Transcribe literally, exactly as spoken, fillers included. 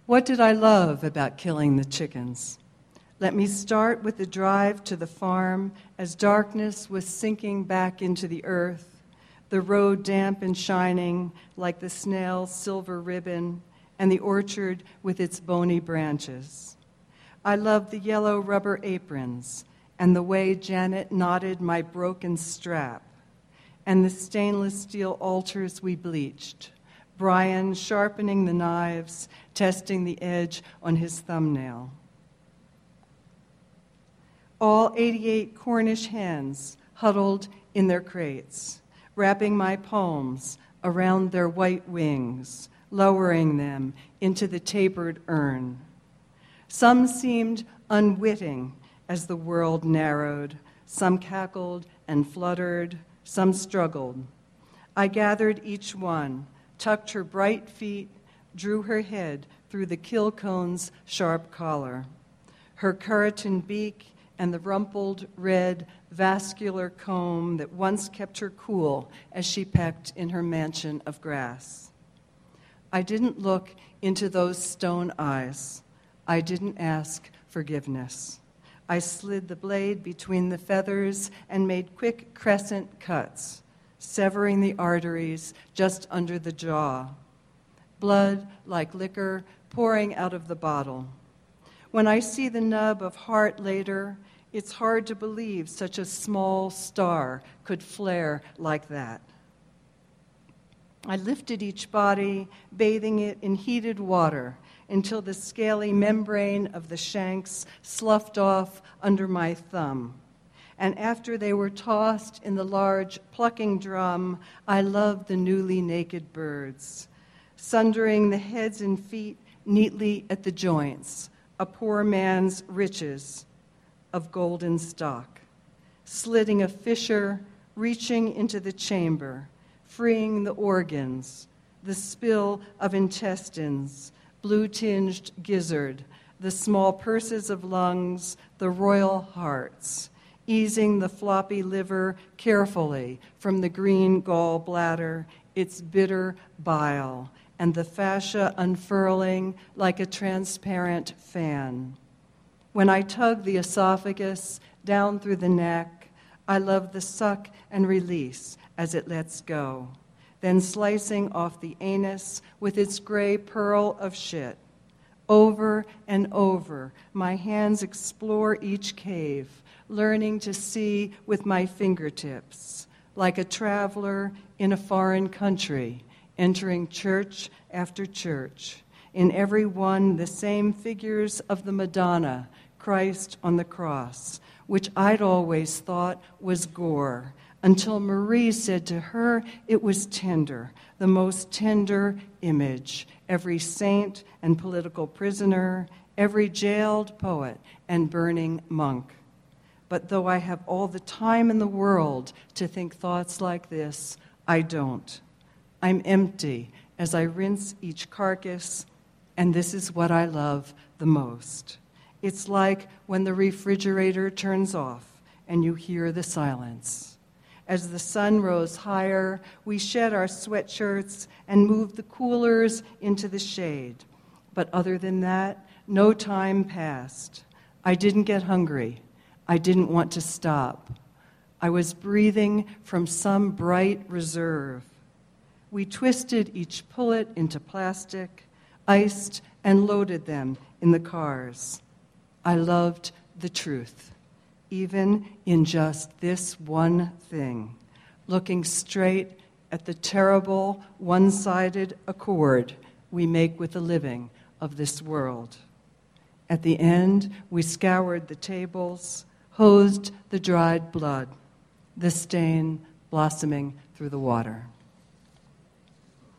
What did I love about killing the chickens? Let me start with the drive to the farm as darkness was sinking back into the earth, the road damp and shining like the snail's silver ribbon, and the orchard with its bony branches. I loved the yellow rubber aprons and the way Janet knotted my broken strap, and the stainless steel altars we bleached, Brian sharpening the knives, testing the edge on his thumbnail. All eighty-eight Cornish hens huddled in their crates, wrapping my palms around their white wings, lowering them into the tapered urn. Some seemed unwitting as the world narrowed. Some cackled and fluttered. Some struggled. I gathered each one, tucked her bright feet, drew her head through the kill cone's sharp collar. Her keratin beak and the rumpled red vascular comb that once kept her cool as she pecked in her mansion of grass. I didn't look into those stone eyes. I didn't ask forgiveness. I slid the blade between the feathers and made quick crescent cuts, severing the arteries just under the jaw. Blood, like liquor, pouring out of the bottle. When I see the nub of heart later, it's hard to believe such a small star could flare like that. I lifted each body, bathing it in heated water, until the scaly membrane of the shanks sloughed off under my thumb. And after they were tossed in the large plucking drum, I loved the newly naked birds, sundering the heads and feet neatly at the joints, a poor man's riches of golden stock, slitting a fissure, reaching into the chamber, freeing the organs, the spill of intestines, blue-tinged gizzard, the small purses of lungs, the royal hearts, easing the floppy liver carefully from the green gall bladder, its bitter bile, and the fascia unfurling like a transparent fan. When I tug the esophagus down through the neck, I love the suck and release as it lets go, then slicing off the anus with its gray pearl of shit. Over and over, my hands explore each cave, learning to see with my fingertips, like a traveler in a foreign country, entering church after church. In every one, the same figures of the Madonna, Christ on the cross, which I'd always thought was gore, until Marie said to her it was tender, the most tender image. Every saint and political prisoner, every jailed poet and burning monk. But though I have all the time in the world to think thoughts like this, I don't. I'm empty as I rinse each carcass, and this is what I love the most. It's like when the refrigerator turns off and you hear the silence. As the sun rose higher, we shed our sweatshirts and moved the coolers into the shade. But other than that, no time passed. I didn't get hungry. I didn't want to stop. I was breathing from some bright reserve. We twisted each pullet into plastic, iced and loaded them in the cars. I loved the truth, even in just this one thing, looking straight at the terrible one-sided accord we make with the living of this world. At the end, we scoured the tables, hosed the dried blood, the stain blossoming through the water.